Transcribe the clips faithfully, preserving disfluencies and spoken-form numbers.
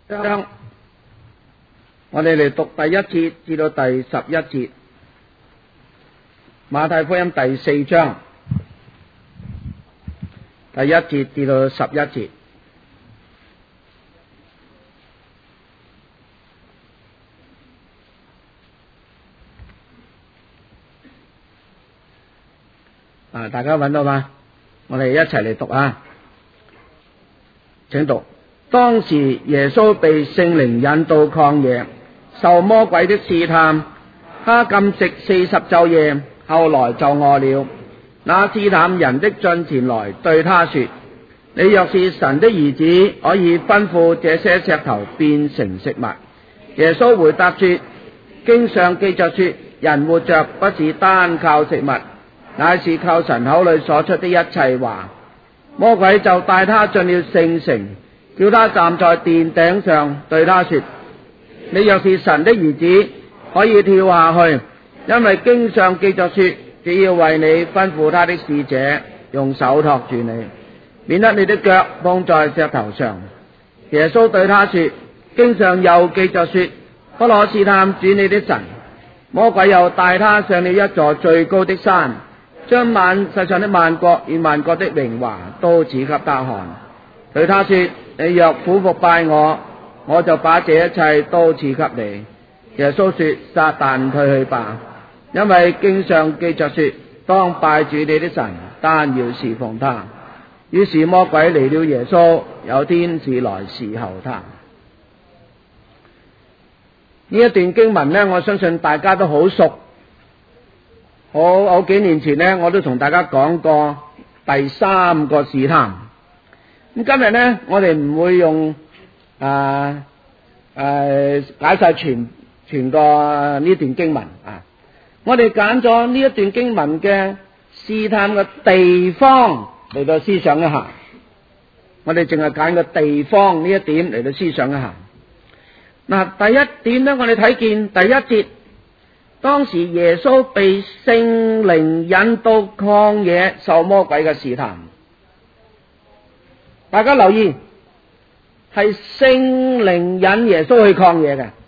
章，我哋嚟讀第一節至到第十一節，馬太福音第四章第一節至到十一節。啊，大家揾到嗎？我哋一齊嚟讀啊！請讀。當時耶穌被聖靈引到曠野，受魔鬼的試探，他禁食四十晝夜，後來就餓了。那試探人的進前來對他說：你若是神的兒子，可以吩咐這些石頭變成食物。耶穌回答說：經上記着說，人活着不是單靠食物，乃是靠神口裏所出的一切話。魔鬼就帶他進了聖城，叫他站在殿頂上，對他說：你若是神的兒子，可以跳下去，因為經上記着說，只要為你吩咐他的使者，用手托住你，免得你的腳碰在石頭上。耶穌對他說：經上又記着說，不可試探主你的神。魔鬼又帶他上了一座最高的山，將萬世上的萬國與萬國的榮華都指給他看，對他說：你若俯伏拜我，我就把這一切都賜給你。耶穌說：撒但退去吧，因為經上記着說，當拜主你的神，單要侍奉他。於是魔鬼離了耶穌，有天使來侍候他。呢一段經文呢，我相信大家都好熟。好好幾年前呢，我都同大家講過第三個試探。咁今日呢，我哋唔會用啊誒解晒全全個呢段經文啊。我哋揀咗呢一段經文嘅試探嘅地方嚟到思想一下。我哋淨係揀個地方呢一點嚟到思想一下。嗱，第一點呢，我哋睇見第一節，當時耶穌被聖靈引到曠野，受魔鬼嘅試探。大家留意，係聖靈引耶穌去曠野嘅，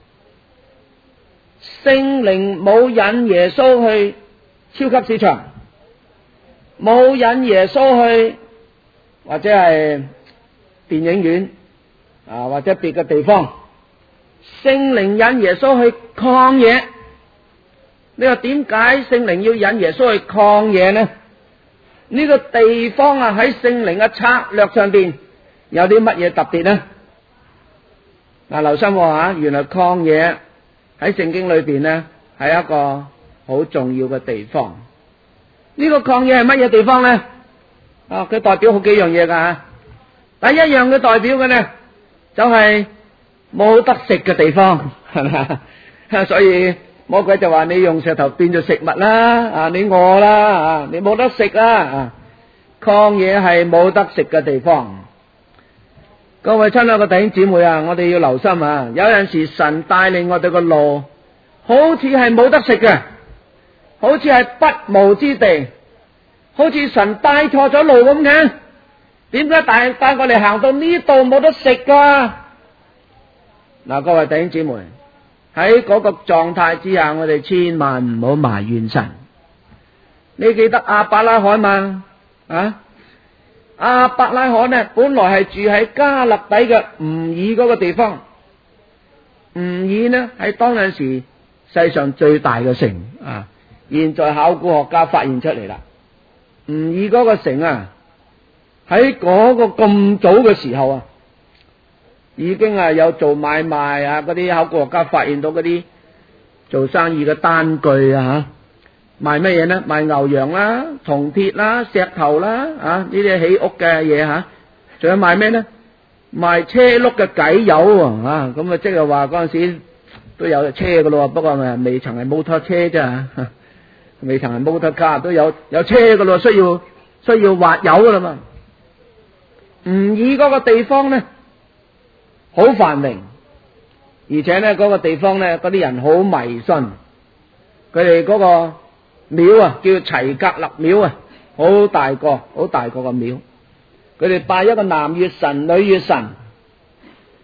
聖靈冇引耶穌去超級市場，冇引耶穌去或者係電影院啊，或者別嘅地方。聖靈引耶穌去曠野，你話點解聖靈要引耶穌去曠野呢？呢個地方啊，喺聖靈嘅策略上邊有啲乜嘢特別呢？嗱，留心喎，原來曠野喺聖經裏邊呢係一個好重要嘅地方。呢個曠野係乜嘢地方呢？啊，佢代表好幾樣嘢噶吓。第一樣嘅代表嘅呢就係冇得食嘅地方，係咪？所以魔鬼就話你用石頭變做食物啦，啊，你餓啦，啊，你冇得食啊！曠野係冇得食嘅地方。各位親愛嘅弟兄姊妹啊，我哋要留心啊！有陣時神帶領我哋個路，好似係冇得食嘅，好似係不毛之地，好似神帶錯咗路咁嘅。點解帶帶我哋行到呢度冇得食噶？嗱，各位弟兄姊妹，喺嗰個狀態之下，我哋千萬唔好埋怨神。你記得亞伯拉罕嘛？啊，亞伯拉罕呢，本來係住喺加勒底嘅吾珥嗰個地方。吾珥呢係當陣時世上最大嘅城啊！現在考古學家發現出嚟啦，吾珥嗰個城啊，喺嗰個咁早嘅時候啊，已經啊有做買賣啊，嗰啲考古學家發現到嗰啲做生意嘅單據啊，賣乜嘢呢？賣牛羊啦、銅鐵啦、石頭啦，啊呢啲起屋嘅嘢吓，仲有賣咩呢？賣車轆嘅偈油啊，咁啊即係話嗰陣時都有車噶咯，不過咪未曾係摩托車咋，未曾係摩托卡，都有有車噶咯，需要需要挖油噶啦嘛。吾珥嗰個地方呢，好繁榮，而且呢嗰個地方呢，嗰啲人好迷信，佢哋嗰個廟啊叫齊格勒廟啊，好大個好大個個廟，佢哋拜一個男月神女月神，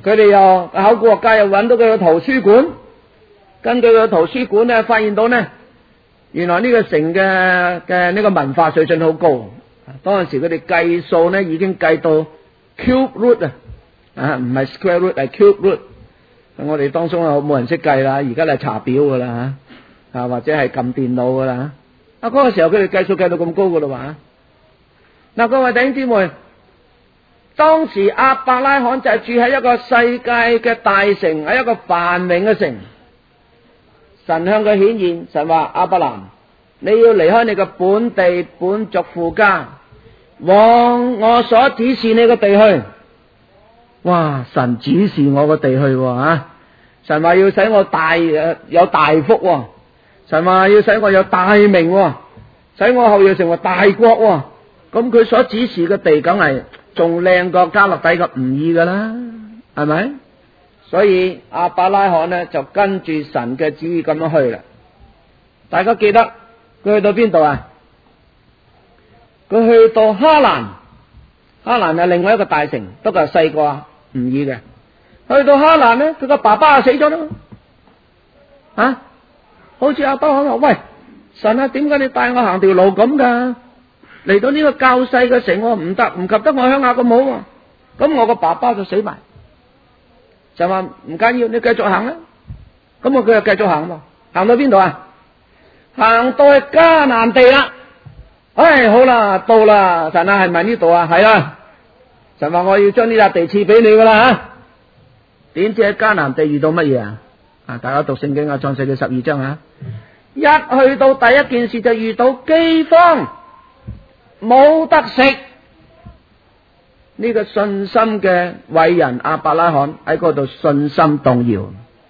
佢哋又考古學家又揾到佢嘅圖書館，根據佢嘅圖書館咧，發現到咧，原來呢個城嘅嘅呢個文化水準好高。當陣時佢哋計數咧已經計到 cube root 啊，啊唔係 square root 係 cube root。我哋當中啊冇人識計啦，而家係查表噶啦吓，啊或者係撳電腦噶啦。啊嗰個時候佢哋計數計到咁高噶啦嘛。嗱，各位弟兄姊妹，當時亞伯拉罕就係住喺一個世界嘅大城，喺一個繁榮嘅城。神向佢顯現，神話亞伯蘭，你要離開你嘅本地本族父家，往我所指示你嘅地去。哇！神指示我個地去喎啊！神話要使我大誒有大福喎，神話要使我有大名喎，使我後裔成為大國喎。咁佢所指示嘅地，梗係仲靚過加勒底嘅吾珥噶啦，係咪？所以亞伯拉罕呢就跟住神嘅旨意咁樣去啦。大家記得佢去到邊度啊？佢去到哈蘭，哈蘭係另外一個大城，不過係細過吾珥嘅。去到哈蘭呢，佢個爸爸死咗啦，啊，好似亞伯拉罕話：喂，神啊，點解你帶我行條路咁噶？嚟到呢個較細嘅城，我唔得唔及得我鄉下咁好啊！咁我個爸爸就死埋，就話唔緊要，你繼續行啦。咁我佢又繼續行喎，行到邊度啊？行到去迦南地啦。唉，好啦，到啦，神啊，係咪呢度啊？係啦，神話我要將呢笪地賜俾你噶啦吓。點知喺迦南地遇到乜嘢啊？啊，大家讀聖經啊，創世記十二章啊，一去到第一件事就遇到饑荒。冇得食，呢個信心嘅偉人亞伯拉罕喺嗰度信心動搖。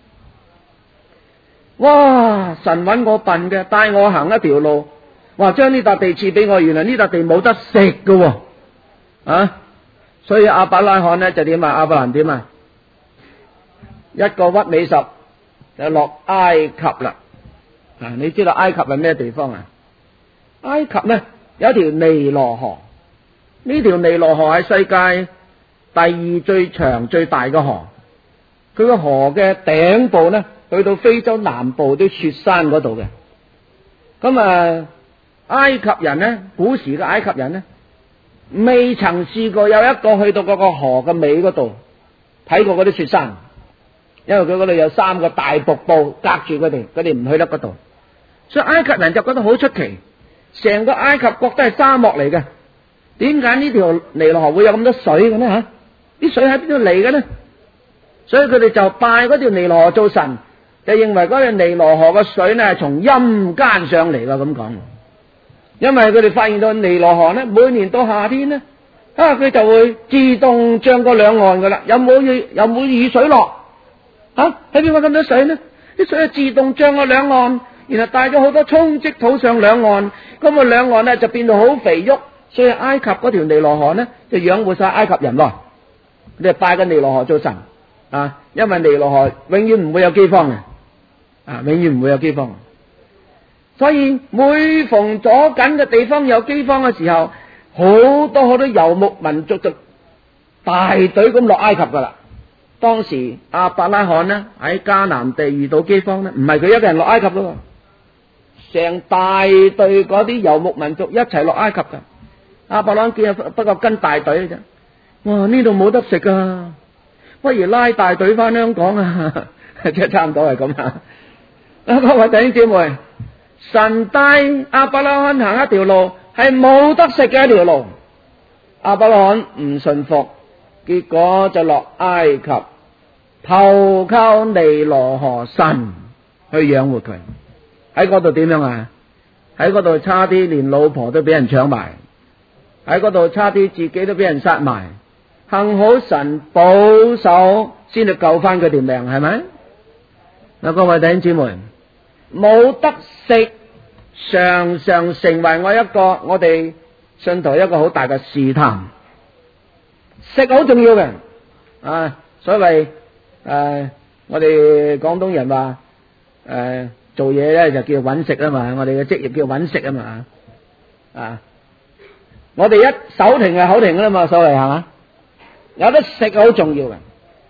哇！神揾我笨嘅，帶我行一條路，話將呢笪地賜俾我，原來呢笪地冇得食嘅，啊！所以亞伯拉罕呢就點啊？亞伯蘭點啊？一個屈尾十就落埃及啦。啊，你知道埃及係咩地方啊？埃及呢？有一條尼羅河，呢條尼羅河係世界第二最長最大嘅河。佢個河嘅頂部呢，去到非洲南部啲雪山嗰度嘅。咁啊，埃及人呢，古時嘅埃及人呢，未曾試過有一個去到嗰個河嘅尾嗰度睇過嗰啲雪山，因為佢嗰度有三個大瀑布隔住佢哋，佢哋唔去得嗰度，所以埃及人就覺得好出奇。成個埃及國都係沙漠嚟嘅，點解呢條尼羅河會有咁多水嘅呢？吓，啲水喺邊度嚟嘅呢？所以佢哋就拜嗰條尼羅河做神，就認為嗰條尼羅河嘅水呢係從陰間上嚟噶咁講。因為佢哋發現到尼羅河呢，每年到夏天呢，啊佢就會自動漲過兩岸噶啦，有冇雨有冇雨水落？吓，喺邊個咁多水呢？啲水係自動漲過兩岸。然後帶咗好多沖積土上兩岸，咁啊兩岸呢就變到好肥沃，所以埃及嗰條尼羅河呢就養活晒埃及人咯。你係拜個尼羅河做神啊，因為尼羅河永遠唔會有饑荒嘅，啊永遠唔會有饑荒。所以每逢左緊嘅地方有饑荒嘅時候，好多好多游牧民族就大隊咁落埃及噶啦。當時亞伯拉罕呢喺迦南地遇到饑荒呢，唔係佢一個人落埃及咯。成大隊嗰啲游牧民族一齊落埃及噶，亞伯拉罕見不過跟大隊嘅啫。哇！呢度冇得食啊，不如拉大隊翻香港啊，即係差唔多係咁啊！各位弟兄姊妹，神帶亞伯拉罕行一條路係冇得食嘅一條路，亞伯拉罕唔順服，結果就落埃及，投靠尼羅河神去養活佢。喺嗰度點樣啊？喺嗰度差啲連老婆都俾人搶埋，喺嗰度差啲自己都俾人殺埋，幸好神保守先至救翻佢條命，係咪？嗱，各位弟兄姊妹，冇得食常常成為我一個我哋信徒一個好大嘅試探。食好重要嘅啊，所謂誒、呃，我哋廣東人話誒。呃做嘢咧就叫揾食啊嘛，我哋嘅職業叫揾食啊嘛，啊，我哋一手停係口停噶啦嘛，所謂係嘛，有得食好重要嘅。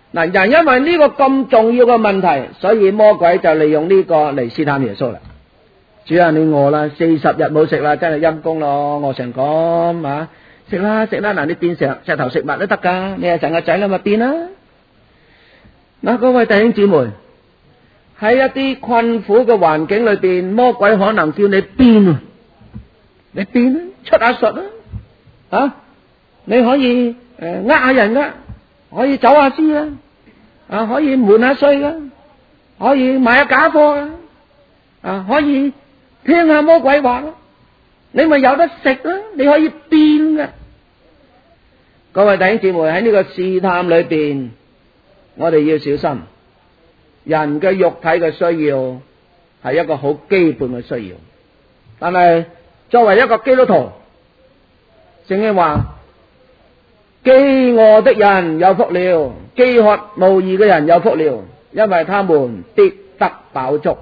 嗱，人因為呢個咁重要嘅問題，所以魔鬼就利用呢個嚟試探耶穌啦。主啊，你餓啦，四十日冇食啦，真係陰公咯，餓成咁啊！食啦食啦，嗱，你變成石頭食物都得噶，你係神個仔啦，咪變啦。嗱，各位弟兄姊妹，喺一啲困苦嘅環境裏邊，魔鬼可能叫你變，你變出下術啦，啊，你可以誒呃下人噶，可以走下師啦，啊，可以瞞下稅噶，可以賣下假貨噶，啊，可以聽下魔鬼話咯，你咪有得食啦，你可以變嘅。各位弟兄姊妹，喺呢個試探裏邊，我哋要小心。人嘅肉體嘅需要係一個好基本嘅需要，但係作為一個基督徒，聖經話飢餓的人有福了，飢渴慕義嘅人有福了，因為他們必得飽足。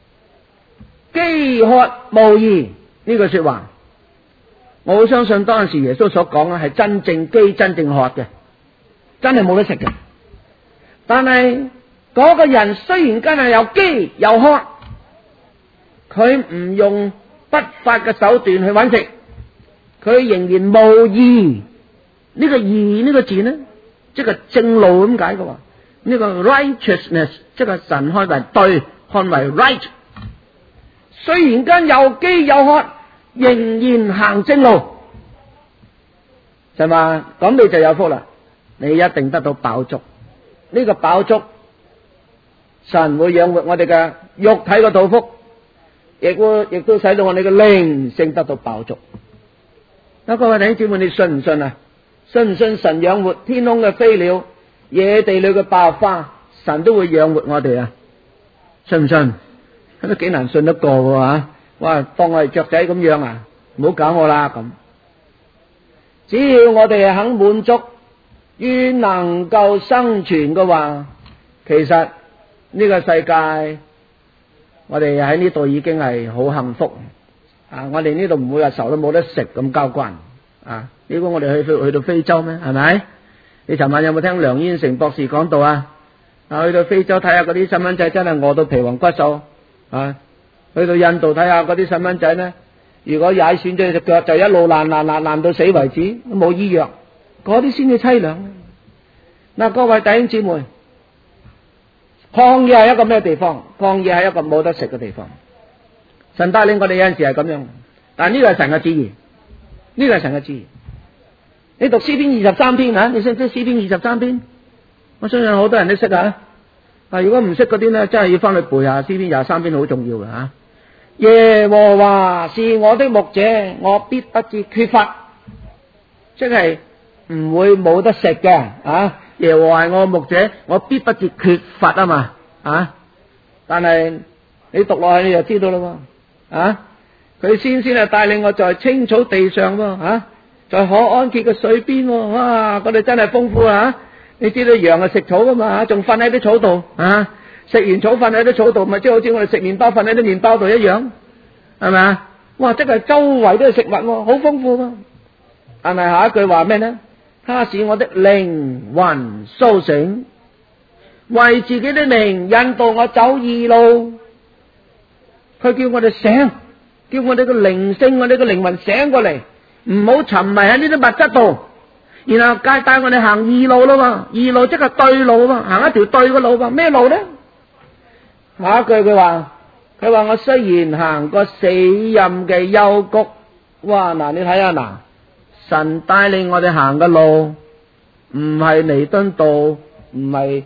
飢渴慕義呢句說話，我好相信當時耶穌所講嘅係真正飢真正渴嘅，真係冇得食嘅。但係嗰個人雖然真係又飢又渴，佢唔用不法嘅手段去揾食，佢仍然慕義。呢個義呢個字呢，即係正路咁解嘅話，呢個 righteousness 即係神看為對，看為 right。雖然間又飢又渴，仍然行正路，係嘛？咁你就有福啦，你一定得到飽足。呢個飽足，神會養活我哋嘅肉體嘅肚腹，亦會亦都使到我哋嘅靈性得到飽足。嗱，各位弟兄姊妹，你信唔信啊？信唔信神養活天空嘅飛鳥、野地裏嘅百合花，神都會養活我哋啊？信唔信？都幾難信得過嘅吓，哇！當我係雀仔咁樣啊，唔好搞我啦咁。只要我哋係肯滿足於能夠生存嘅話，其實呢個世界我哋喺呢度已經係好幸福啊！我哋呢度唔會話愁都冇得食咁交關啊！你估我哋去去到非洲咩？係咪？你尋晚有冇聽梁燕成博士講到啊？啊，去到非洲睇下嗰啲細蚊仔真係餓到皮黃骨瘦啊！去到印度睇下嗰啲細蚊仔呢，如果踩損咗隻腳就一路爛爛爛爛到死為止，都冇醫藥，嗰啲先至淒涼。嗱，各位弟兄姊妹，曠野係一個咩地方？曠野係一個冇得食嘅地方。神帶領我哋有陣時係咁樣，但呢個係神嘅旨意，呢個係神嘅旨意。你讀詩篇二十三篇啊？你識唔識詩篇二十三篇？我相信好多人都識啊。啊，如果唔識嗰啲咧，真係要翻去背下詩篇廿三篇，好重要嘅吓。耶和華是我的牧者，我必不致缺乏，即係唔會冇得食嘅啊！耶和華係我牧者，我必不致缺乏啊嘛啊！但係你讀落去你就知道啦喎啊！佢先先係帶領我在青草地上喎啊，在可安歇嘅水邊喎，哇！嗰度真係豐富啊！你知道羊係食草噶嘛？仲瞓喺啲草度啊！食完草瞓喺啲草度，咪即係好似我哋食麵包瞓喺啲麵包度一樣，係咪啊？哇！即係周圍都係食物，好豐富啊！但係下一句話咩呢？他使我的靈魂蘇醒，為自己的名引導我走義路。佢叫我哋醒，叫我哋嘅靈性，我哋嘅靈魂醒過嚟，唔好沉迷喺呢啲物質度。然後帶帶我哋行義路咯喎，義路即係對路喎，行一條對嘅路喎，咩路咧？下一句佢話，佢話我雖然行過死蔭嘅幽谷，哇！嗱，你睇下嗱，神帶領我哋行嘅路，唔係彌敦道，唔係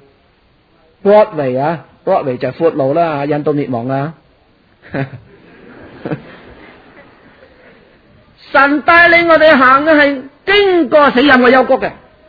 Broadway 啊 ，Broadway 就係闊路啦，印度滅亡啊！神帶領我哋行嘅係經過死蔭嘅幽谷嘅，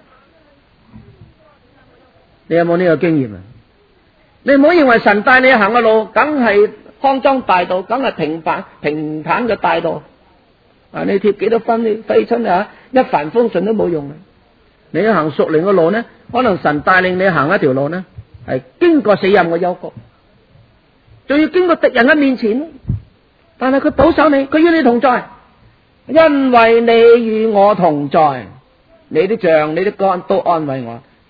你有冇呢個經驗啊？你唔好認為神帶你行嘅路，梗係康莊大道，梗係平凡平坦嘅大道。啊，你貼幾多分，你飛出啊，一帆風順都冇用嘅。你行屬靈嘅路呢，可能神帶領你行一條路呢，係經過死蔭嘅幽谷，仲要經過敵人嘅面前，但係佢保守你，佢與你同在。因為你與我同在，你的杖、你的竿都安慰我。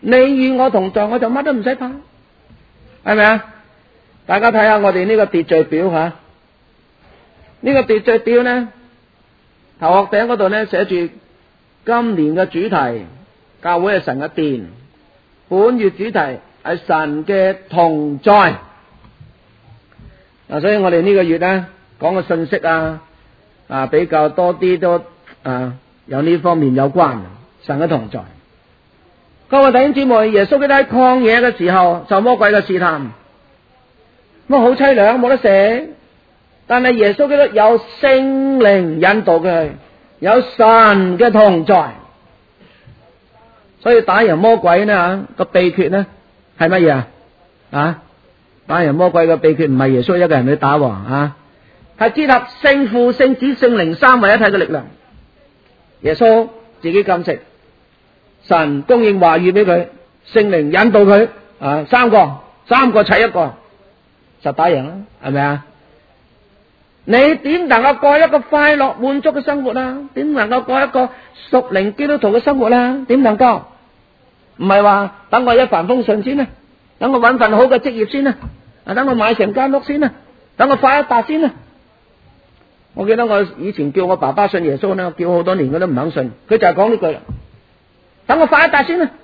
你與我同在，我就乜都唔使怕，係咪啊？大家睇下我哋呢個秩序表吓，呢、呢個秩序表呢，頭殼頂嗰度呢寫住今年嘅主題，教會係神嘅殿，本月主題係神嘅同在。嗱，所以我哋呢個月呢講嘅信息啊，啊比較多啲都啊有呢方面有關神嘅同在。各位弟兄姊妹，耶穌基督喺曠野嘅時候受魔鬼嘅試探，咁好淒涼，冇得食。但係耶穌基督有聖靈引導佢，有神嘅同在，所以打贏魔鬼呢個秘訣呢係乜嘢啊？啊，打贏魔鬼嘅秘訣唔係耶穌一個人去打啊，係結合聖父、聖子、聖靈三位一體嘅力量。耶穌自己禁食，神供應話語俾佢，聖靈引導佢啊，三個三個砌一個，實打贏啦，係咪啊？你點能夠過一個快樂滿足嘅生活啊？點能夠過一個屬靈基督徒嘅生活啊？點能夠？唔係話等我一帆風順先啊，等我搵份好嘅職業先啊，啊等我買成間屋先啊，等我發一達先啊。我記得我以前叫我爸爸信耶穌呢，叫好多年佢都唔肯信，佢就係講呢句啦。等我發一達先啦。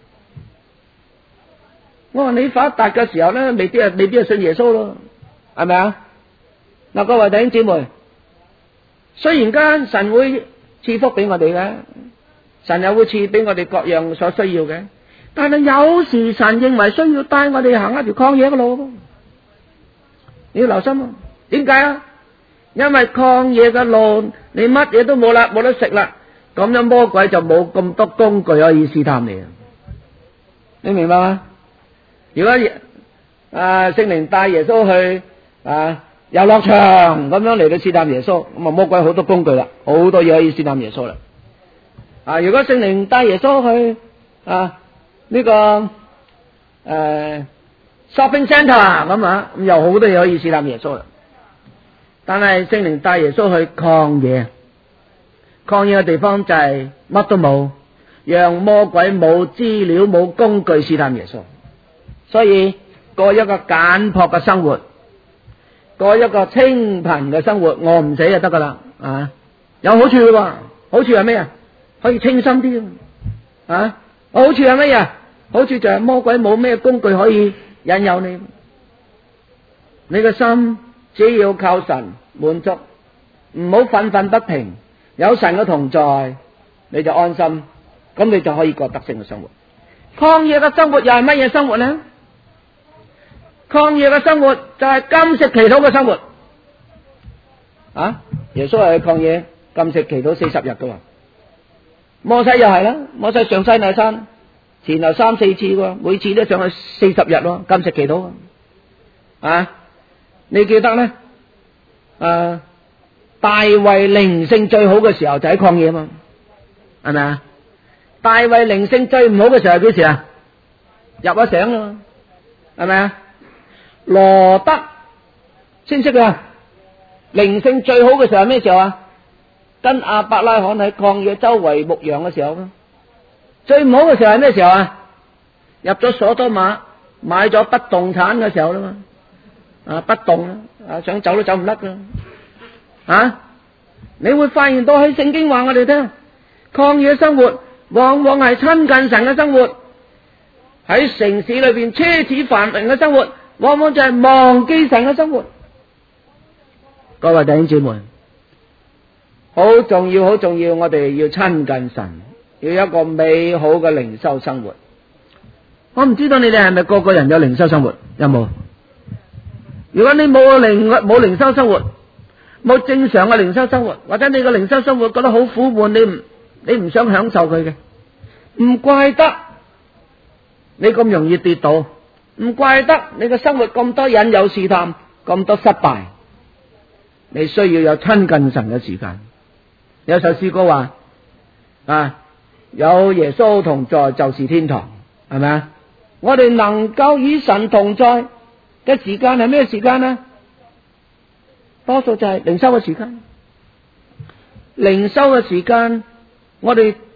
我話你發一達嘅時候咧，未必係未必係信耶穌咯，係咪啊？嗱，各位弟兄姊妹，雖然間神會賜福俾我哋嘅，神又會賜俾我哋各樣所需要嘅，但係有時神認為需要帶我哋行一條曠野嘅路，你要留心啊！點解啊？因為曠野嘅路，你乜嘢都冇啦，冇得食啦，咁樣魔鬼就冇咁多工具可以試探你啊！你明白嗎？如果啊聖靈帶耶穌去啊遊樂場咁樣嚟到試探耶穌，咁啊魔鬼好多工具啦，好多嘢可以試探耶穌啦。啊，如果聖靈帶耶穌去啊呢、這個誒、啊、shopping center 咁啊，咁有好多嘢可以試探耶穌啦。但係聖靈帶耶穌去曠野，曠野嘅地方就係乜都冇，讓魔鬼冇資料冇工具試探耶穌，所以過一個簡樸嘅生活，過一個清貧嘅生活，餓唔死就得噶啦啊！有好處嘅喎，好處係咩啊？可以清心啲啊！好處係乜嘢？好處就係魔鬼冇咩工具可以引誘你，你嘅心只要靠神滿足，唔好憤憤不平，有神嘅同在，你就安心，咁你就可以過得勝嘅生活。曠野嘅生活又係乜嘢生活呢？曠野嘅生活就係禁食祈禱嘅生活啊！耶穌係去曠野禁食祈禱四十日噶喎，摩西又係啦，摩西上西奈山前後三四次喎，每次都上去四十日咯，禁食祈禱啊！你記得咧？誒、啊，大衛靈性最好嘅時候就喺曠野嘛，係咪啊？大衛靈性最唔好嘅時候係幾時啊？入咗城咯，係咪啊？羅德清晰啊？靈性最好嘅時候係咩時候啊？跟亞伯拉罕喺曠野周圍牧羊嘅時候。最唔好嘅時候係咩時候啊？入咗所多瑪買咗不動產嘅時候啦嘛。啊，不動啦，啊，想走都走唔甩噶，啊！你會發現到喺聖經話我哋聽，曠野生活往往係親近神嘅生活，喺城市裏邊奢侈繁榮嘅生活，往往就係忘記神嘅生活。各位弟兄姊妹，好重要，好重要，我哋要親近神，要有一個美好嘅靈修生活。我唔知道你哋係咪個個人有靈修生活，有冇？如果你冇靈冇靈修生活，冇正常嘅靈修生活，或者你個靈修生活覺得好苦悶，你唔你唔想享受佢嘅，唔怪得你咁容易跌倒，唔怪得你嘅生活咁多引誘試探，咁多失敗。你需要有親近神嘅時間。有首詩歌話啊，有耶穌同在就是天堂，係咪啊？我哋能夠與神同在嘅時間係咩時間呢？多數就係靈修嘅時間。靈修嘅時間，我哋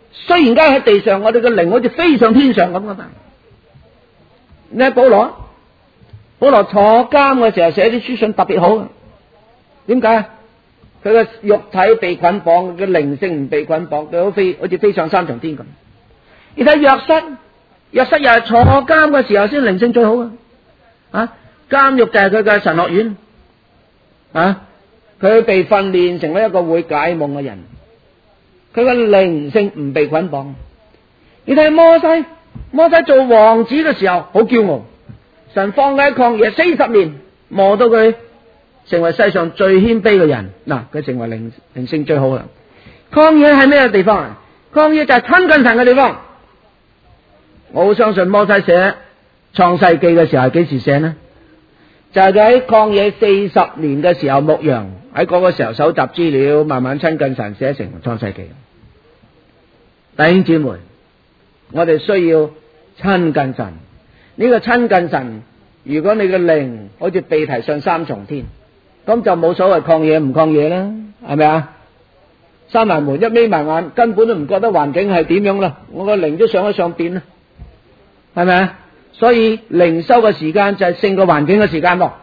雖然間喺地上，我哋嘅靈好似飛上天上咁噶嘛。你睇保羅，保羅坐監嘅時候寫啲書信特別好，點解啊？佢嘅肉體被捆綁，佢嘅靈性唔被捆綁，佢好飛，好似飛上三重天咁。你睇約瑟，約瑟又係坐監嘅時候先靈性最好啊！啊，監獄就係佢嘅神學院啊，佢被訓練成為一個會解夢嘅人，佢嘅靈性唔被捆綁。你睇摩西，摩西做王子嘅時候好驕傲，神放佢喺曠野四十年，磨到佢成為世上最謙卑嘅人。嗱，佢成為靈靈性最好啦。曠野係咩地方啊？曠野就係親近神嘅地方。我好相信摩西寫創世記嘅時候係幾時寫呢？就係佢喺曠野四十年嘅時候牧羊，喺嗰個時候搜集資料，慢慢親近神，寫成創世記。弟兄姊妹，我哋需要親近神。呢個親近神，如果你嘅靈好似被提上三重天，咁就冇所謂曠野唔曠野啦，係咪啊？閂埋門，一眯埋眼，根本都唔覺得環境係點樣啦，我個靈都上咗上邊啦，係咪啊？所以靈修嘅時間就係勝過環境嘅時間咯。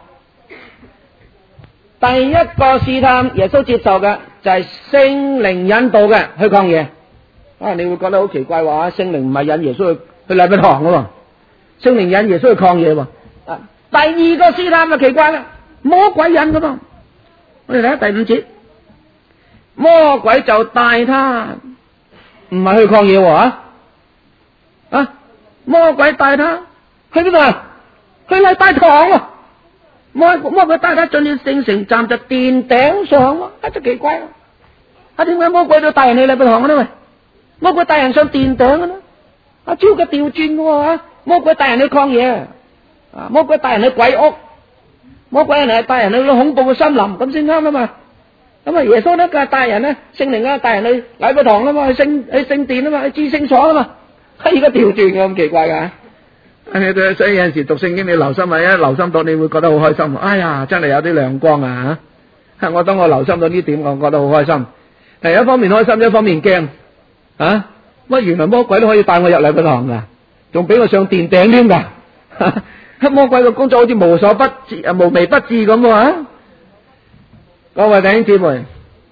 第一個試探耶穌接受嘅就係聖靈引導嘅去曠野。啊，你會覺得好奇怪話，聖靈唔係引耶穌去去禮拜堂噶，聖靈引耶穌去曠野。啊，第二個試探就奇怪啦，魔鬼引噶嘛。我哋睇下第五節，魔鬼就帶他，唔係去曠野啊，啊，魔鬼帶他去邊度啊？去禮拜堂啊！魔魔鬼帶他進了聖城，站在殿頂上啊！真奇怪啊！啊，點解魔鬼都帶人去禮拜堂嘅呢？喂，魔鬼帶人上殿頂嘅呢？啊，超級調轉嘅喎！魔鬼帶人去曠野，啊，魔鬼帶人去鬼屋，魔鬼人係帶人去恐怖嘅森林，咁先啱啊嘛！咁啊，耶穌咧，梗係帶人咧，聖靈啊，帶人去禮拜堂啊嘛，去聖去聖殿啊嘛，去至聖所啊嘛，係而家調轉嘅，咁奇怪噶。所以有陣時讀聖經，你留心啊，一留心到你會覺得好開心。哎呀，真係有啲亮光啊！吓，我當我留心到呢點，我覺得好開心。係一方面開心，一方面驚啊！乜原來魔鬼都可以帶我入禮拜堂噶，仲俾我上殿頂添噶。魔鬼嘅工作好似無所不至、無微不至咁啊！各位弟兄姊妹，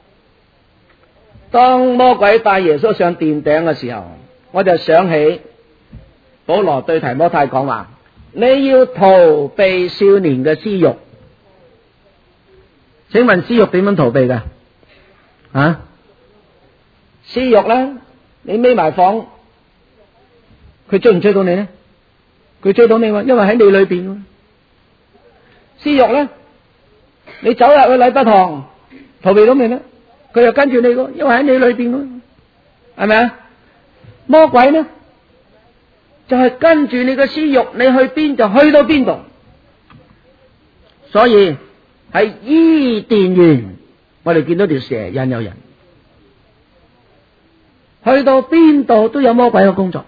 當魔鬼帶耶穌上殿頂嘅時候，我就想起保羅對提摩太講話：你要逃避少年嘅私欲。請問私欲點樣逃避噶？啊，私欲咧，你匿埋房，佢追唔追到你呢？佢追到你喎，因為喺你裏邊。私欲咧，你走入去禮拜堂，逃避到未呢？佢又跟住你喎，因為喺你裏邊，係咪啊？魔鬼呢？就係跟住你嘅私欲，你去邊就去到邊度。所以喺伊甸園，我哋見到條蛇引誘人，去到邊度都有魔鬼嘅工作。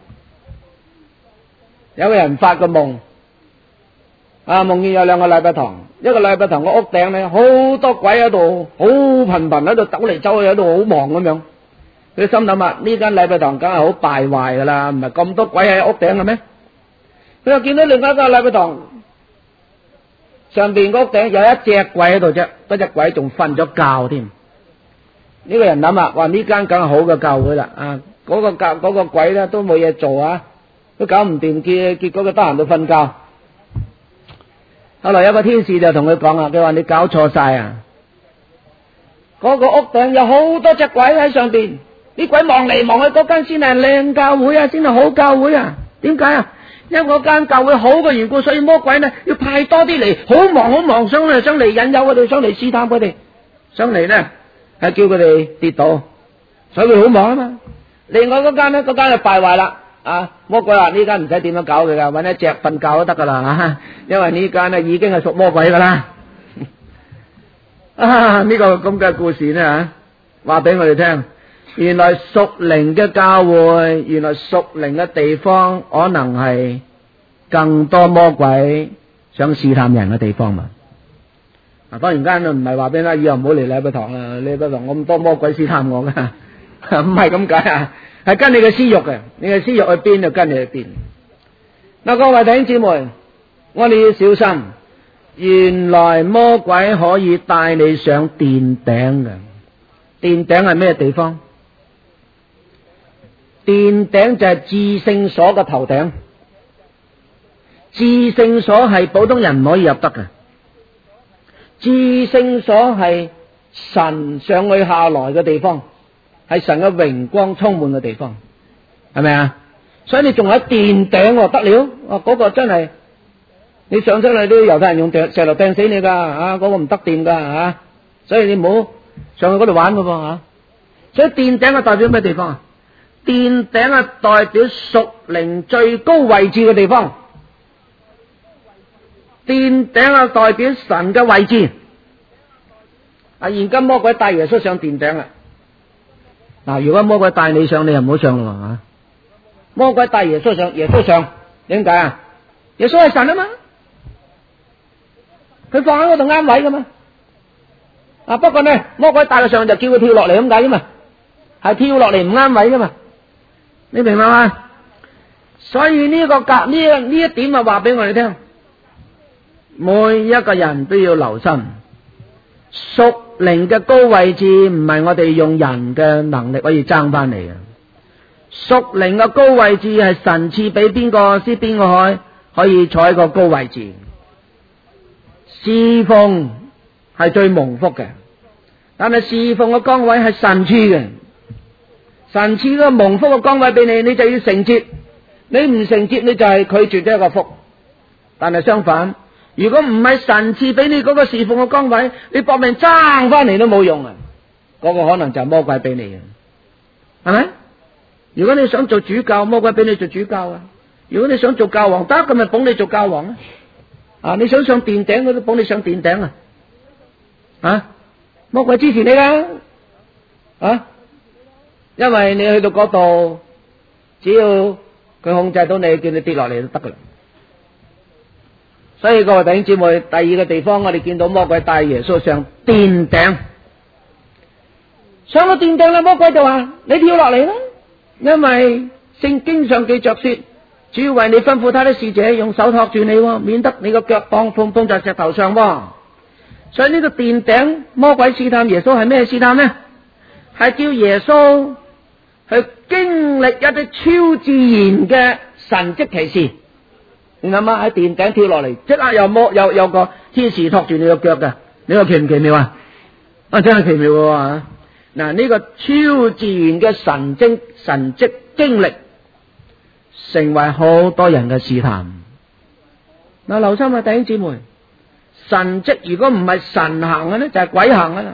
有個人發個夢，啊，夢見有兩個禮拜堂，一個禮拜堂個屋頂咧，好多鬼喺度，好頻頻喺度走嚟走去，喺度好忙咁樣。佢心諗啊，呢間禮拜堂梗係好敗壞噶啦，唔係咁多鬼喺屋頂嘅咩？佢又見到另外一個禮拜堂上邊個屋頂有一隻鬼喺度啫，嗰隻鬼仲瞓咗覺添。呢個人諗啊，話呢間梗係好嘅教會啦，啊，嗰個教嗰個鬼咧都冇嘢做啊，都搞唔掂，結結果佢得閒到瞓覺。後來有個天使就同佢講啊，佢話你搞錯晒啊，嗰個屋頂有好多隻鬼喺上邊。啲鬼望嚟望去，嗰間先係靚教會啊，先係好教會啊。點解啊？因為嗰間教會好嘅緣故，所以魔鬼呢要派多啲嚟，好忙好忙，想嚟想嚟引誘佢哋，想嚟試探佢哋，想嚟呢係叫佢哋跌倒，所以佢好忙啊嘛。另外嗰間呢，嗰間就敗壞啦。啊，魔鬼話呢間唔使點樣搞佢噶，搵一隻瞓覺都得噶啦，因為呢間呢已經係屬魔鬼噶啦。啊，呢個咁嘅故事呢吓，話俾我哋聽。原來屬靈嘅教會，原來屬靈嘅地方，可能係更多魔鬼想試探人嘅地方嘛。嗱，當然間都唔係話俾你以後唔好嚟禮拜堂啦，禮拜堂咁多魔鬼試探我噶，唔係咁解啊。 係跟你嘅私欲嘅，你嘅私欲去邊就跟你去邊。嗱，各位弟兄姊妹，我哋要小心，原來魔鬼可以帶你上殿頂嘅。殿頂係咩地方？殿頂就係至聖所嘅頭頂。至聖所係普通人唔可以入得嘅。至聖所係神上去下來嘅地方，係神嘅榮光充滿嘅地方，係咪啊？所以你仲喺殿頂得了？哦，嗰個真係你上出嚟都猶太人用石頭掟死你噶，啊，嗰個唔得掂噶，啊，所以你唔好上去嗰度玩噶噃，啊。所以殿頂係代表咩地方啊？殿頂係代表屬靈最高位置嘅地方。殿頂係代表神嘅位置。啊，現今魔鬼帶耶穌上殿頂啦。嗱，如果魔鬼帶你上，你又唔好上咯，啊。魔鬼帶耶穌上，耶穌上，點解啊？耶穌係神啊嘛，佢放喺嗰度啱位噶嘛。啊，不過呢，魔鬼帶佢上就叫佢跳落嚟咁解啫嘛，係跳落嚟唔啱位噶嘛。你明白嗎？所以呢個格呢呢一點啊，話俾我哋聽，每一個人都要留心，屬靈嘅高位置唔係我哋用人嘅能力可以爭翻嚟嘅。屬靈嘅高位置係神賜俾邊個先，邊個可以可以坐喺個高位置。侍奉係最蒙福嘅，但係侍奉嘅崗位係神賜嘅。神賜個蒙福嘅崗位俾你，你就要承接。你唔承接，你就係拒絕咗一個福。但係相反，如果唔係神賜俾你嗰個侍奉嘅崗位，你搏命爭翻嚟都冇用啊！嗰個可能就係魔鬼俾你嘅，係咪？如果你想做主教，魔鬼俾你做主教啊；如果你想做教皇，得咁咪捧你做教皇啊！啊，你想上殿頂，佢都捧你上殿頂啊！啊，魔鬼支持你啦，啊，因為你去到嗰度，只要佢控制到你，叫你跌落嚟就得噶啦。所以各位弟兄姊妹，第二個地方我哋見到魔鬼帶耶穌上殿頂，上到殿頂啦，魔鬼就話：你跳落嚟啦！因為聖經上記着說，主要為你吩咐他的使者用手托住你，免得你個腳碰碰碰在石頭上。所以呢個殿頂魔鬼試探耶穌係咩試探呢？係叫耶穌去經歷一啲超自然嘅神蹟奇事。你諗下喺殿頂跳落嚟，即刻有魔有有個天使托住你個腳嘅，你話奇唔奇妙啊？啊，真係奇妙喎！嗱，呢個超自然嘅神蹟神蹟經歷，成為好多人嘅試探。嗱，留心啊，弟兄姊妹，神蹟如果唔係神行嘅咧，就係鬼行噶啦。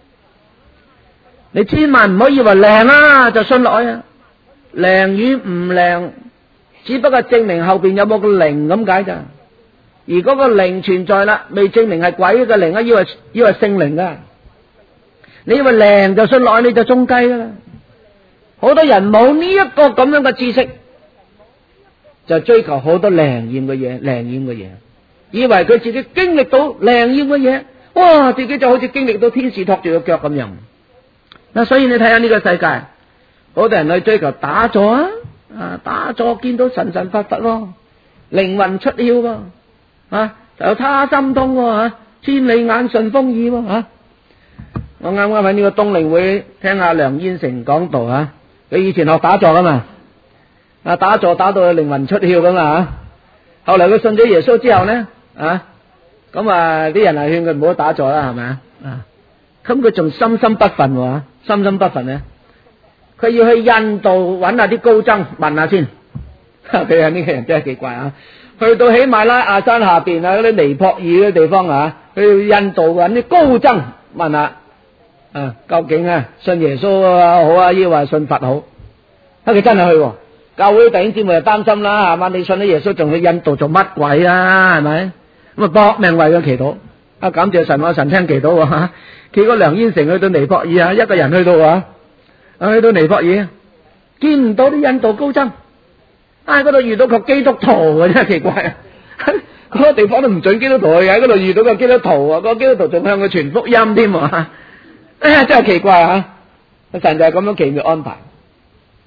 你千萬唔可以以為靈啊就信落去啊，靈與唔靈，只不過證明後邊有冇個靈咁解咋。而嗰個靈存在啦，未證明係鬼嘅靈啊，以為以為聖靈噶。你以為靈就信落去，你就中計噶啦。好多人冇呢一個咁樣嘅知識，就追求好多靈驗嘅嘢，靈驗嘅嘢，以為佢自己經歷到靈驗嘅嘢，哇，自己就好似經歷到天使托住個腳咁樣。嗱，所以你睇下呢個世界，好多人去追求打坐啊，啊，打坐見到神神佛佛咯，靈魂出竅喎，啊，有他心通喎，啊，千里眼順風耳喎，啊。我啱啱喺呢個冬令會聽阿梁燕成講道啊，佢以前學打坐噶嘛，啊，打坐打到佢靈魂出竅咁啊，後嚟佢信咗耶穌之後咧，啊，咁啊啲人係勸佢唔好打坐啦，係咪啊？啊，咁佢仲心心不忿喎，心心不忿咧，佢要去印度揾下啲高僧問下先，佢啊呢個人真係奇怪啊！去到喜馬拉雅山下邊啊嗰啲尼泊爾嗰啲地方啊，去印度揾啲高僧問下。啊，究竟啊信耶穌好啊，抑或信佛好？啊，佢真係去，教會弟兄姊妹就擔心啦，係嘛？你信咗耶穌，仲去印度做乜鬼啊？係咪？咁啊搏命為佢祈禱。啊，感謝神，我神聽祈禱吓。結果梁燕成去到尼泊爾啊，一個人去到啊，去到尼泊爾見唔到啲印度高僧，啊，嗰度遇到個基督徒啊，真係奇怪啊！嗰個地方都唔准基督徒去，喺嗰度遇到個基督徒啊，個基督徒仲向佢傳福音添啊！哎呀，真係奇怪啊！神就係咁樣奇妙安排。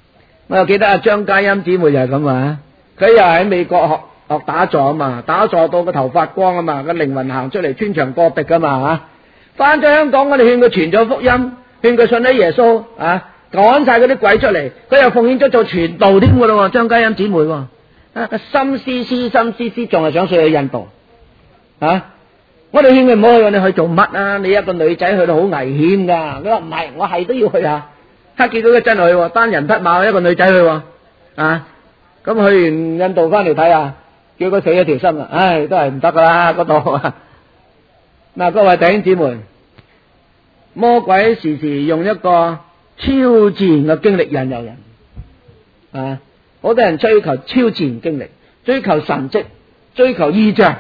我又記得阿張嘉欣姊妹就係咁啊，佢又喺美國學學打坐啊嘛，打坐到個頭髮光啊嘛，個靈魂行出嚟穿牆過壁噶嘛吓，翻咗香港我哋勸佢傳咗福音，勸佢信咗耶穌啊，趕晒嗰啲鬼出嚟，佢又奉獻咗做傳道添噶咯，張嘉欣姊妹啊，心思思心思思仲係想去印度啊，我哋勸佢唔好去，你去做乜啊？你一個女仔去到好危險噶，佢話唔係，我係都要去啊。他見到佢真係去，單人匹馬一個女仔去，啊，咁去完印度翻嚟睇下，叫佢死咗條心啦，唉，都係唔得噶啦嗰度。嗱，各位弟兄姊妹，魔鬼時時用一個超自然嘅經歷引誘人，啊，好多人追求超自然經歷，追求神蹟，追求異象。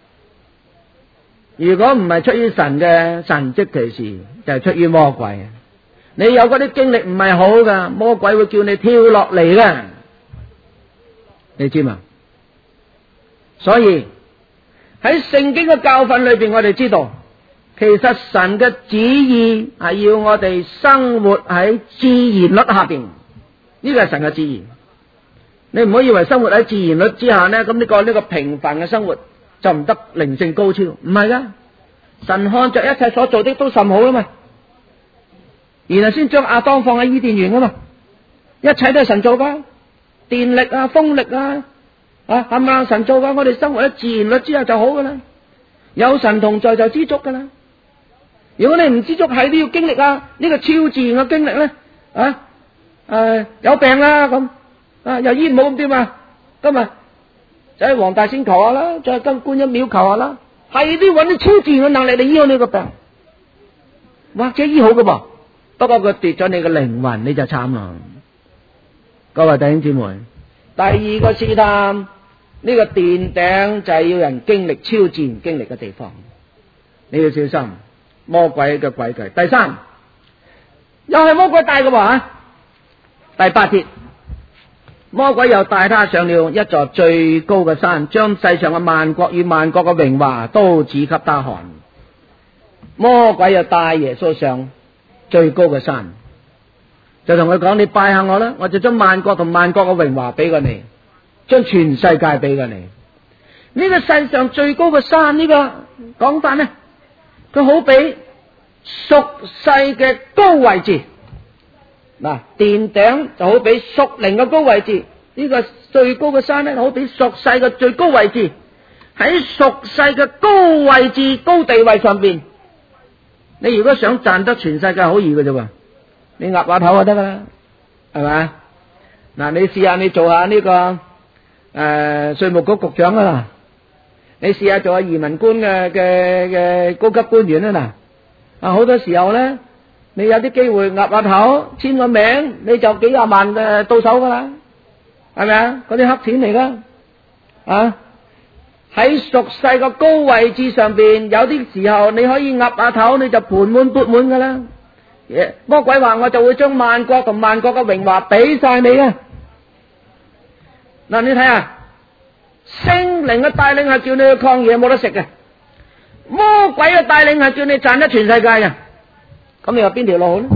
如果唔係出於神嘅神蹟奇事，就係出於魔鬼。你有嗰啲經歷唔係好噶，魔鬼會叫你跳落嚟嘅，你知嘛？所以喺聖經嘅教訓裏邊，我哋知道，其實神嘅旨意係要我哋生活喺自然律下邊，呢個係神嘅旨意。你唔好以為生活喺自然律之下呢，咁呢個呢個平凡嘅生活就唔得靈性高超，唔係噶，神看着一切所做的都甚好啊嘛。然後先將亞當放喺伊甸園啊嘛，一切都係神做噶，電力啊、風力啊，啊係咪神做噶？我哋生活喺自然律之下就好噶啦，有神同在就知足噶啦。如果你唔知足，係都要經歷啊呢個超自然嘅經歷咧，啊誒有病啦咁，啊又醫唔好咁點啊？今日就喺黃大仙求下啦，再跟觀音廟求下啦，係都要揾啲超自然嘅能力嚟醫好呢個病，或者醫好噶噃。不過佢奪咗你嘅靈魂，你就慘啦。各位弟兄姊妹，第二個試探，呢個殿頂就係要人經歷超自然經歷嘅地方，你要小心魔鬼嘅詭計。第三，又係魔鬼帶嘅話，第八節，魔鬼又帶他上了一座最高嘅山，將世上嘅萬國與萬國嘅榮華都指給他看。魔鬼又帶耶穌上最高嘅山，就同佢講：你拜下我啦，我就將萬國同萬國嘅榮華俾過你，將全世界俾過你。呢個世上最高嘅山，呢個講法呢，佢好比屬世嘅高位置。嗱，殿頂就好比屬靈嘅高位置，呢個最高嘅山呢，好比屬世嘅最高位置。喺屬世嘅高位置、高地位上邊，你如果想賺得全世界，好易嘅啫喎，你岌下頭就得噶啦，係咪？嗱，你試下你做下呢個誒稅務局局長啊啦，你試下做下移民官嘅嘅嘅高級官員啊嗱，啊好多時候咧，你有啲機會岌下頭簽個名，你就幾廿萬嘅到手噶啦，係咪啊？嗰啲黑錢嚟噶啊！喺屬世嘅高位置上邊，有啲時候你可以岌下頭，你就盆滿缽滿噶啦。魔鬼話：我就會將萬國同萬國嘅榮華俾晒你啊！嗱，你睇下，聖靈嘅帶領係叫你去曠野冇得食嘅，魔鬼嘅帶領係叫你賺得全世界嘅。咁你話邊條路好呢？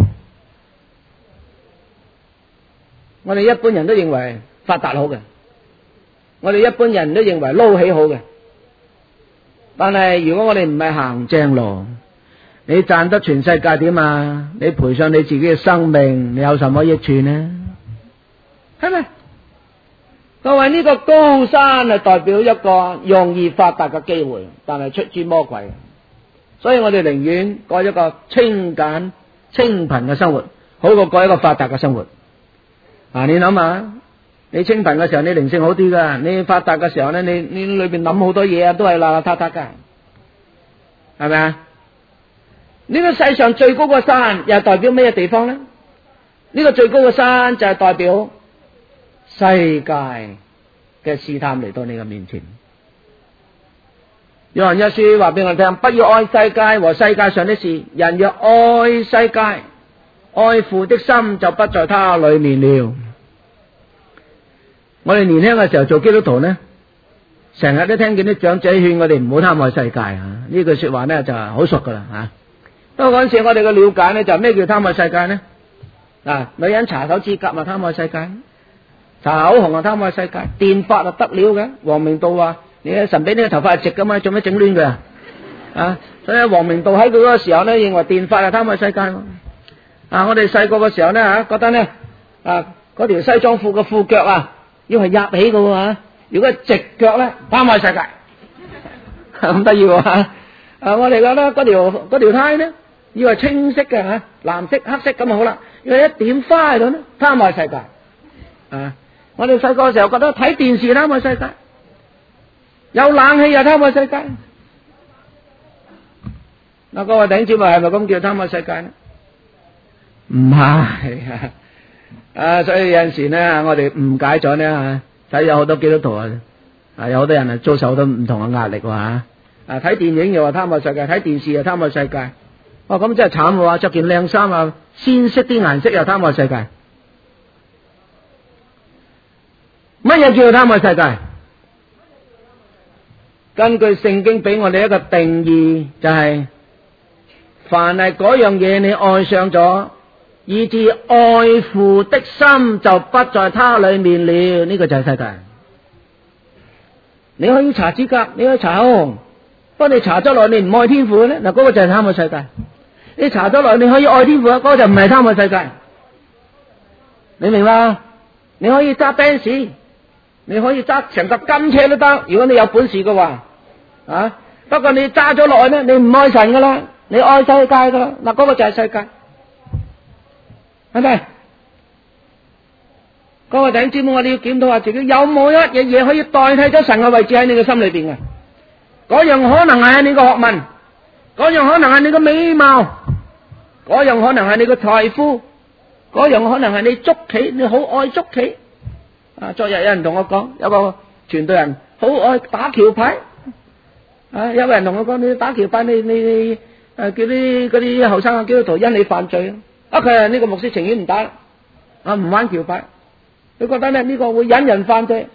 我哋一般人都認為發達好嘅。我哋一般人都認為撈起好嘅，但係如果我哋唔係行正路，你賺得全世界點啊？你賠上你自己嘅生命，你有什麼益處呢？係咪？各位，呢個高山係代表一個容易發達嘅機會，但係出自魔鬼，所以我哋寧願過一個清簡清貧嘅生活，好過過一個發達嘅生活。啊，你諗下。你清貧嘅時候，你靈性好啲噶；你發達嘅時候咧，你你裏邊諗好多嘢啊，都係邋邋遢遢噶，係咪啊？呢個世上最高嘅山又係代表咩地方咧？呢個最高嘅山就係代表世界嘅試探嚟到你嘅面前。約翰一書話俾我聽：不要愛世界和世界上的事，人若愛世界，愛父的心就不在他裏面了。我哋年輕嘅時候做基督徒呢，成日都聽見啲長者勸我哋唔好貪愛世界啊！呢句說話呢就係好熟噶啦吓。不過嗰陣時我哋嘅了解呢，就咩叫貪愛世界呢？啊，女人搽手指甲咪貪愛世界， 搽口紅啊貪愛世界，電髮啊得了嘅。王明道話：你神俾呢個頭髮係直噶嘛，做咩整亂佢啊？啊！所以王明道喺佢嗰個時候咧，認為電髮係貪愛世界。啊！我哋細個嘅時候咧嚇，覺得咧啊嗰條西裝褲嘅褲腳啊，要係壓起嘅喎。如果係直腳咧，貪愛世界，咁得意喎嚇！啊！我哋覺得嗰條嗰條呔咧，要係青色嘅嚇，藍色、黑色咁就好啦。要係一點花喺度咧，貪愛世界。啊！我哋細個嘅時候覺得睇電視貪愛世界，有冷氣又貪愛世界。嗱，各位弟兄姊妹係咪咁叫貪愛世界咧？唔係啊！所以有陣時咧，我哋誤解咗咧嚇，睇有好多基督徒啊，啊有好多人啊遭受好多唔同嘅壓力喎嚇。啊睇電影又話貪愛世界，睇電視又貪愛世界。哦咁真係慘喎！着件靚衫啊，鮮色啲顏色又貪愛世界。乜嘢叫做貪愛世界？根據聖經俾我哋一個定義，就係凡係嗰樣嘢你愛上咗，以致愛父的心就不在他裏面了，呢個就係世界。你可以搽指甲，你可以搽口紅，不過你搽咗落你唔愛天父咧，嗱嗰個就係貪愛世界。你搽咗落你可以愛天父，嗰個就唔係貪愛世界。你明啦？你可以揸 Benz，你可以揸成架金車都得，如果你有本事嘅話啊。不過你揸咗落去咧，你唔愛神噶啦，你愛世界噶啦，嗱嗰個就係世界，係咪？各位弟兄姊妹，我哋要檢討下自己，有冇一樣嘢可以代替咗神嘅位置喺你嘅心裏邊嘅？嗰樣可能係你嘅學問，嗰樣可能係你嘅美貌，嗰樣可能係你嘅財富，嗰樣可能係你捉棋，你好愛捉棋。啊！昨日有人同我講，有個傳道人好愛打橋牌。啊！有個人同我講，你打橋牌，你你你誒叫啲嗰啲後生嘅基督徒因你犯罪啊！佢話呢個牧師情願唔打，啊唔玩橋牌，佢覺得咧呢個會引人犯罪。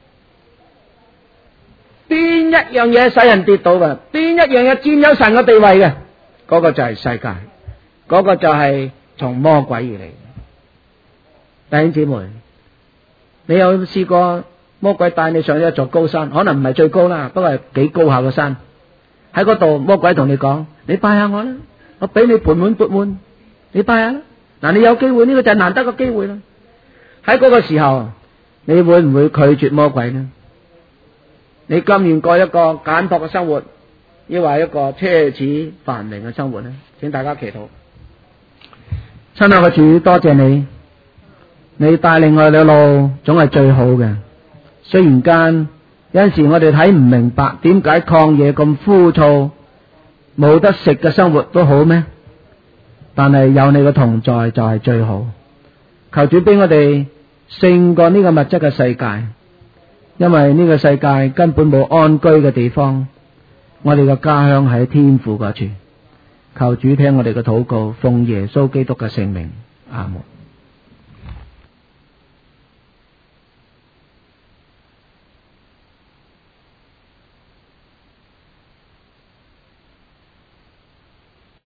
邊一樣嘢使人跌倒嘅？邊一樣嘢佔有神嘅地位嘅？嗰個就係世界，嗰個就係從魔鬼而嚟。弟兄姊妹，你有試過魔鬼帶你上一座高山？可能唔係最高啦，不過係幾高下嘅山。喺嗰度，魔鬼同你講：你拜下我啦，我俾你盆滿缽滿，你拜下啦。嗱，你有機會，呢個就係難得嘅機會啦。喺嗰個時候，你會唔會拒絕魔鬼呢？你甘願過一個簡樸嘅生活，抑或一個奢侈繁榮嘅生活呢？請大家祈禱。親愛嘅主，多謝你，你帶領我哋嘅路總係最好嘅。雖然間有陣時我哋睇唔明白，點解曠野咁枯燥，冇得食嘅生活都好咩？但係有你嘅同在就係最好。求主俾我哋勝過呢個物質嘅世界，因為呢個世界根本冇安居嘅地方，我哋嘅家鄉喺天父嗰處。求主聽我哋嘅禱告，奉耶穌基督嘅聖名，阿門。